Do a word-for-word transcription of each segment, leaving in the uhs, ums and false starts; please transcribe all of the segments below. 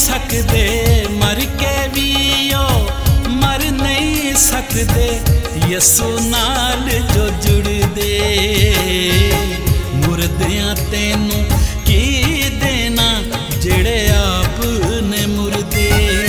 सकदे मर के भी ओ मर नहीं सकदे यसु नाल जो जुड़दे मुर्दियां तेनू की देना जेड़े आप ने मुर्दे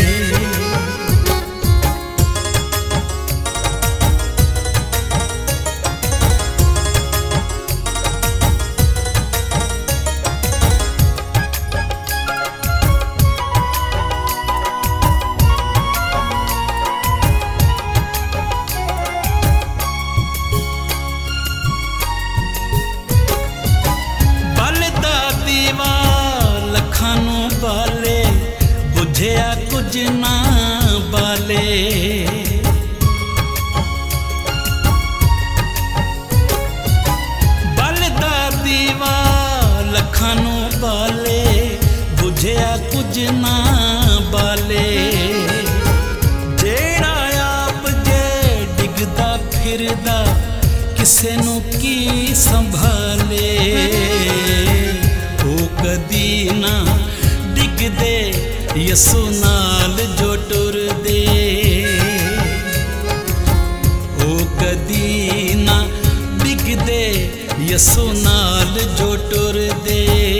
बाले बुझया कुछ ना बाले बलदा दीवा लखानों बाले बुझया कुछ ना बाले जेड़ा आप जे डिगदा फिरदा किसे नू की संभाले ओ कदी ना डिगदे यसु नाल जो टुरदे ओ कदी ना डिगदे यसु नाल जो टुरदे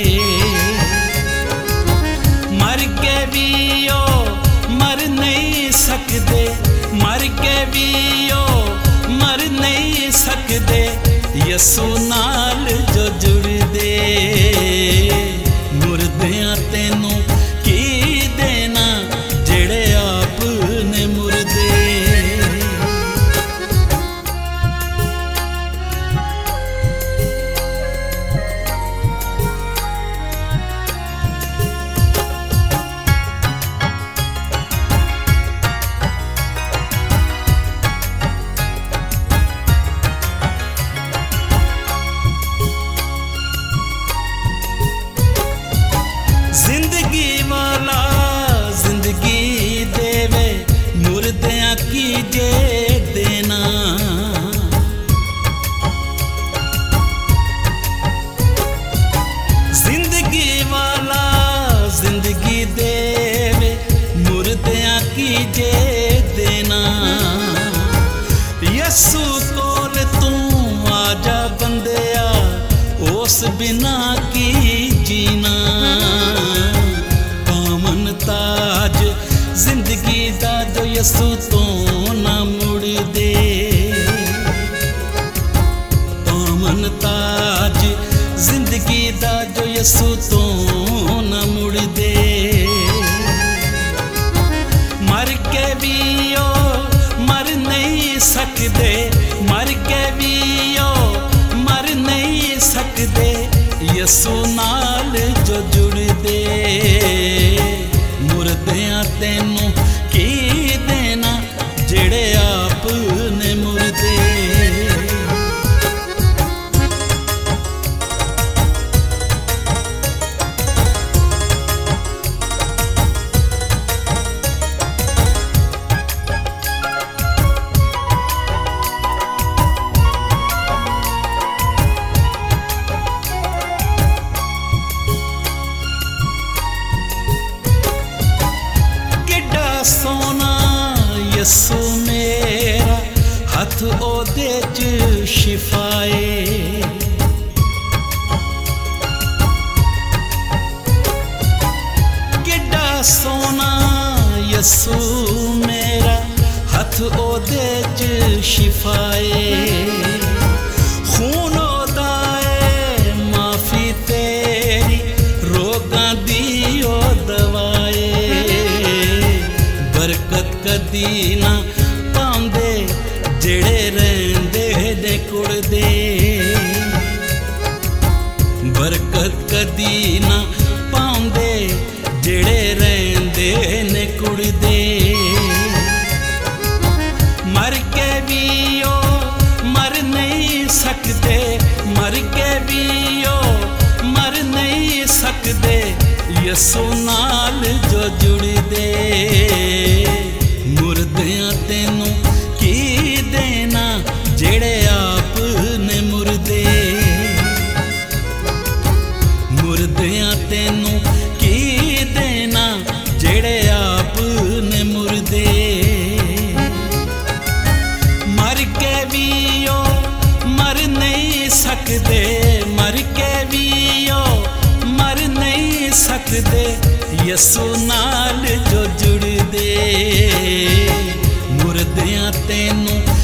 मर के भी ओ मर नहीं सकदे मर के भी ओ मर नहीं सकदे यसु नाल जो जुड़दे मुर्दियां तेनू की देना जेड़े आप ने मुर्दे जिंदगी वाला जिंदगी देवे मुर्दियां की जे देना जिंदगी वाला जिंदगी देवे मुर्दियां की जे देना यसु कोल तू आजा बंदिया उस बिना की जीना पावन ताज जिंदगी दा जो यसु तो ना मुड़ दे पावन ताज जिंदगी दा जो यसु तो ना मुड़ दे मर के भी ओ मर नहीं सकदे मर के भी ओ मर नहीं सकदे यसु नाल जो जुड़दे मुर्दियां तेनू की देना जेड़े आप ने मुर्दे सोना यसु मेरा हथ ओदे च शिफाए किड्डा सोना यसु मेरा हथ ओदे च शिफाए खून ओदा ऐ माफी तेरी रोगां दी ओ दवाए बरकत कदी ना पांदे जेड़े रहिंदे ने कुड़दे बरकत कदी ना पांदे जेड़े रहिंदे ने कुड़दे मर के भी ओ मर नहीं सकदे मर के भी ओ मर नहीं सकदे यसु नाल जो जुड़दे मुर्दियां तेनू की देना जेड़े आप ने मुर्दे मुर्दियां तेनू की देना यसू नाल जो जुड़दे मुर्दियां तेनू